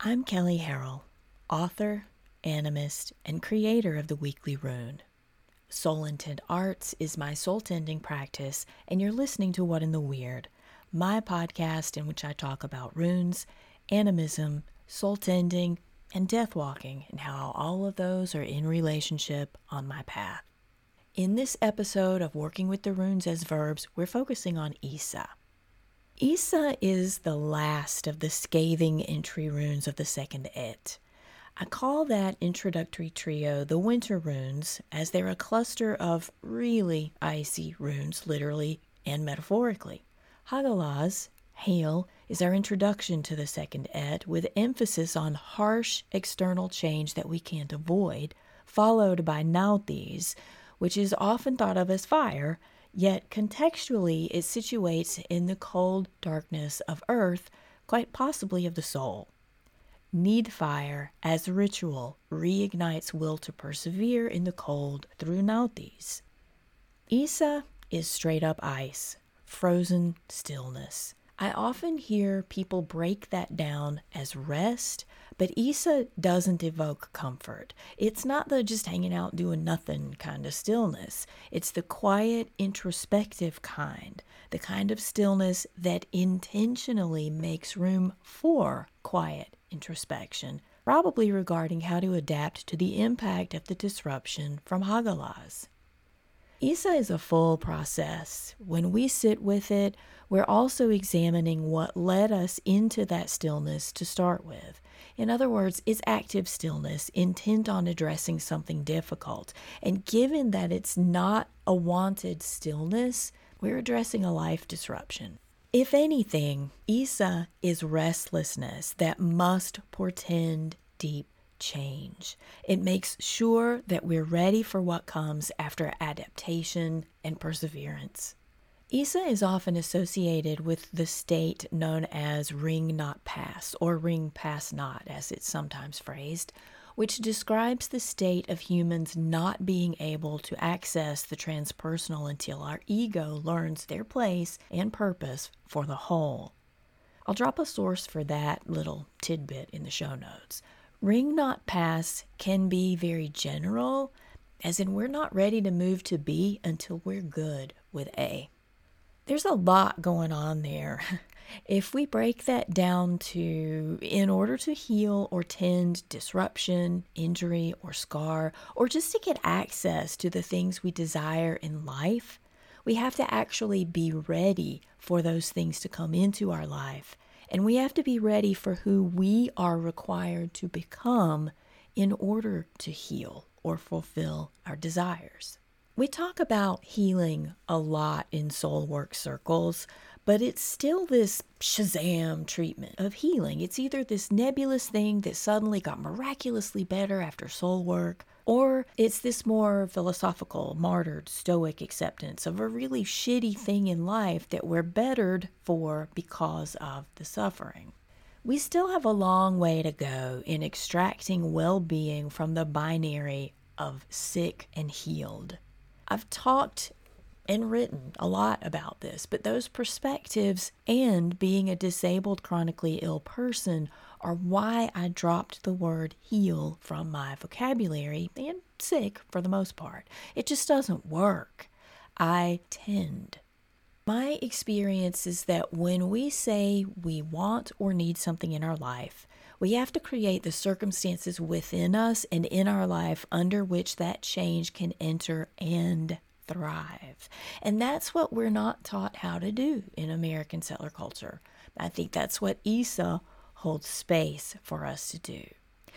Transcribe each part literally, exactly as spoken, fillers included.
I'm Kelly Harrell, author, animist, and creator of the Weekly Rune. Soul Intent Arts is my soul tending practice, and you're listening to What in the Weird, my podcast in which I talk about runes, animism, soul tending, and death walking, and how all of those are in relationship on my path. In this episode of Working with the Runes as Verbs, we're focusing on Isa. Isa is the last of the scathing entry runes of the second Et. I call that introductory trio the Winter Runes, as they're a cluster of really icy runes, literally and metaphorically. Hagalaz, hail, is our introduction to the second Et, with emphasis on harsh external change that we can't avoid, followed by Nauthiz, which is often thought of as fire, yet contextually it situates in the cold darkness of earth, quite possibly of the soul. Need fire, as ritual, reignites will to persevere in the cold through Nauthiz. Isa is straight up ice, frozen stillness. I often hear people break that down as rest, but Isa doesn't evoke comfort. It's not the just hanging out doing nothing kind of stillness. It's the quiet, introspective kind, the kind of stillness that intentionally makes room for quiet introspection, probably regarding how to adapt to the impact of the disruption from Hagalaz. Isa is a full process. When we sit with it, we're also examining what led us into that stillness to start with. In other words, it's active stillness, intent on addressing something difficult. And given that it's not a wanted stillness, we're addressing a life disruption. If anything, Isa is restlessness that must portend deep change. It makes sure that we're ready for what comes after adaptation and perseverance. Isa is often associated with the state known as ring not pass, or ring pass not, as it's sometimes phrased, which describes the state of humans not being able to access the transpersonal until our ego learns their place and purpose for the whole. I'll drop a source for that little tidbit in the show notes. Ring not pass can be very general, as in we're not ready to move to B until we're good with A. There's a lot going on there. If we break that down to, in order to heal or tend disruption, injury, or scar, or just to get access to the things we desire in life, we have to actually be ready for those things to come into our life. And we have to be ready for who we are required to become in order to heal or fulfill our desires. We talk about healing a lot in soul work circles, but it's still this Shazam treatment of healing. It's either this nebulous thing that suddenly got miraculously better after soul work, or it's this more philosophical, martyred, stoic acceptance of a really shitty thing in life that we're bettered for because of the suffering. We still have a long way to go in extracting well-being from the binary of sick and healed. I've talked and written a lot about this, but those perspectives and being a disabled, chronically ill person are why I dropped the word heal from my vocabulary, and sick for the most part. It just doesn't work. I tend. My experience is that when we say we want or need something in our life, we have to create the circumstances within us and in our life under which that change can enter and thrive. And that's what we're not taught how to do in American settler culture. I think that's what Isa holds space for us to do.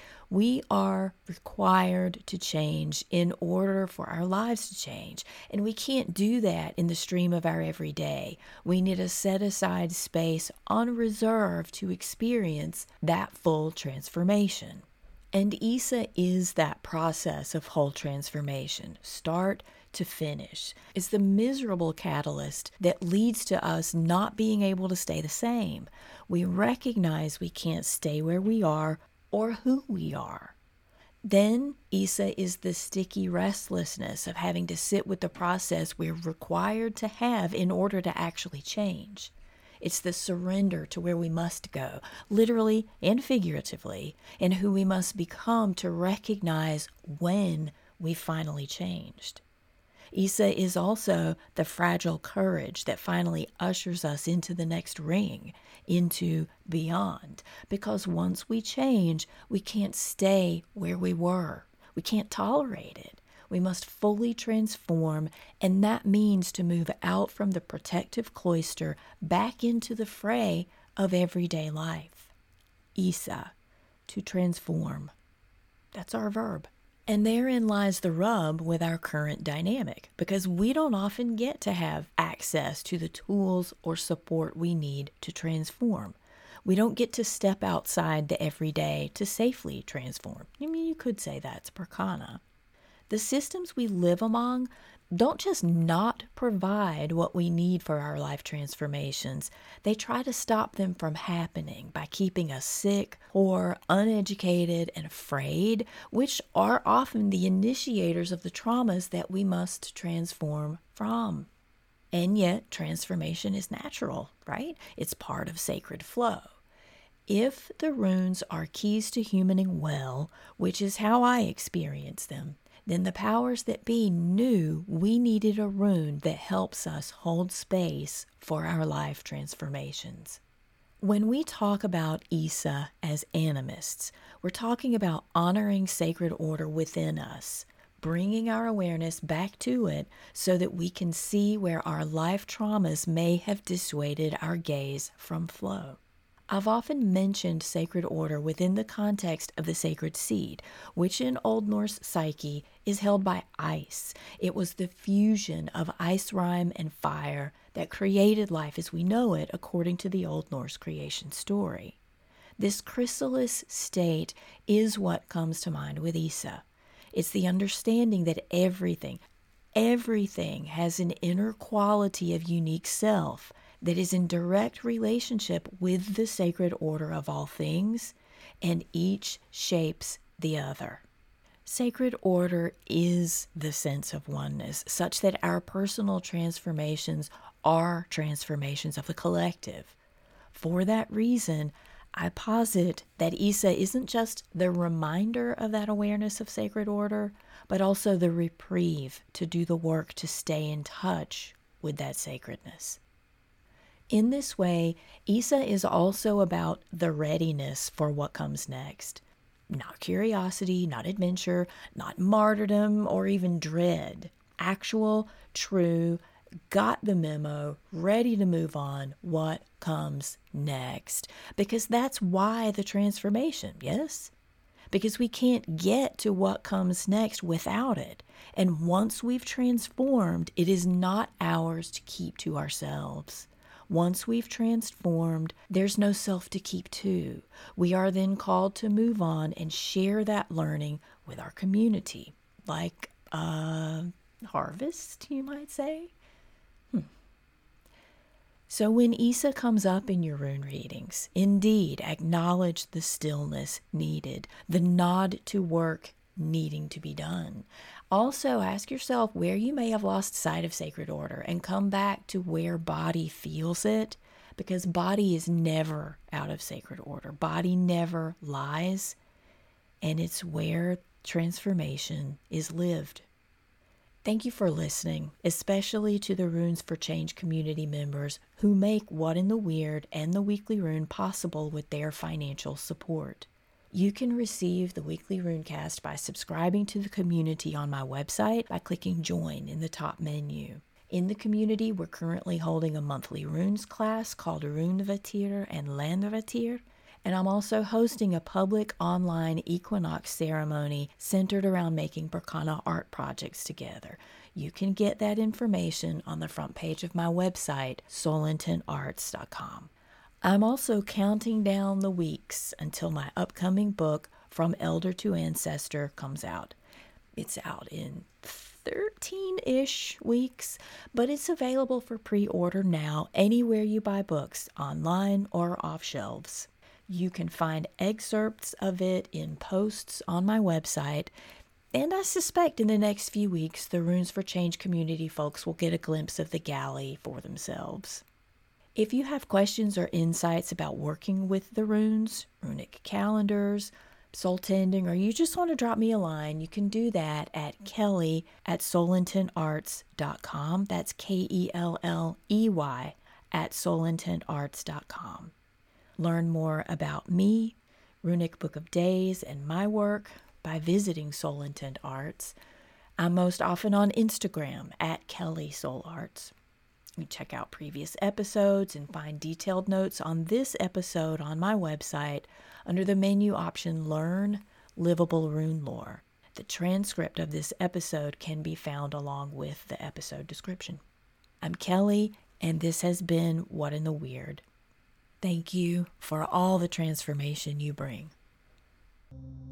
We are required to change in order for our lives to change. And we can't do that in the stream of our everyday. We need to set aside space on reserve to experience that full transformation. And Isa is that process of whole transformation, start to finish. It's the miserable catalyst that leads to us not being able to stay the same. We recognize we can't stay where we are or who we are. Then Isa is the sticky restlessness of having to sit with the process we're required to have in order to actually change. It's the surrender to where we must go, literally and figuratively, and who we must become to recognize when we finally changed. Isa is also the fragile courage that finally ushers us into the next ring, into beyond. Because once we change, we can't stay where we were. We can't tolerate it. We must fully transform, and that means to move out from the protective cloister back into the fray of everyday life. Isa, to transform. That's our verb. And therein lies the rub with our current dynamic, because we don't often get to have access to the tools or support we need to transform. We don't get to step outside the everyday to safely transform. I mean, you could say that's Prakana. The systems we live among don't just not provide what we need for our life transformations. They try to stop them from happening by keeping us sick or uneducated and afraid, which are often the initiators of the traumas that we must transform from. And yet, transformation is natural, right? It's part of sacred flow. If the runes are keys to humaning well, which is how I experience them, then the powers that be knew we needed a rune that helps us hold space for our life transformations. When we talk about Isa as animists, we're talking about honoring sacred order within us, bringing our awareness back to it so that we can see where our life traumas may have dissuaded our gaze from flow. I've often mentioned sacred order within the context of the sacred seed, which in Old Norse psyche is held by ice. It was the fusion of ice rime and fire that created life as we know it according to the Old Norse creation story. This chrysalis state is what comes to mind with Isa. It's the understanding that everything, everything has an inner quality of unique self that is in direct relationship with the sacred order of all things, and each shapes the other. Sacred order is the sense of oneness, such that our personal transformations are transformations of the collective. For that reason, I posit that Isa isn't just the reminder of that awareness of sacred order, but also the reprieve to do the work to stay in touch with that sacredness. In this way, Isa is also about the readiness for what comes next. Not curiosity, not adventure, not martyrdom, or even dread. Actual, true, got the memo, ready to move on, what comes next. Because that's why the transformation, yes? Because we can't get to what comes next without it. And once we've transformed, it is not ours to keep to ourselves. Once we've transformed, there's no self to keep to. We are then called to move on and share that learning with our community, like a harvest, you might say. Hmm. So when Isa comes up in your rune readings, indeed acknowledge the stillness needed, the nod to work needing to be done. Also, ask yourself where you may have lost sight of sacred order and come back to where body feels it, because body is never out of sacred order. Body never lies, and it's where transformation is lived. Thank you for listening, especially to the Runes for Change community members who make What in the Weird and the Weekly Rune possible with their financial support. You can receive the Weekly Runecast by subscribing to the community on my website by clicking Join in the top menu. In the community, we're currently holding a monthly runes class called Runevatir and Landvatir, and I'm also hosting a public online equinox ceremony centered around making Berkana art projects together. You can get that information on the front page of my website, solenton arts dot com. I'm also counting down the weeks until my upcoming book, From Elder to Ancestor, comes out. It's out in thirteen-ish weeks, but it's available for pre-order now anywhere you buy books, online or off shelves. You can find excerpts of it in posts on my website, and I suspect in the next few weeks the Runes for Change community folks will get a glimpse of the galley for themselves. If you have questions or insights about working with the runes, runic calendars, soul tending, or you just want to drop me a line, you can do that at Kelly at soul intent arts dot com. That's K E L L E Y at soul intent arts dot com. Learn more about me, Runic Book of Days, and my work by visiting Soul Intent Arts. I'm most often on Instagram at Kelly Soul Arts. You check out previous episodes and find detailed notes on this episode on my website under the menu option Learn Livable Rune Lore. The transcript of this episode can be found along with the episode description. I'm Kelly, and this has been What in the Weird. Thank you for all the transformation you bring.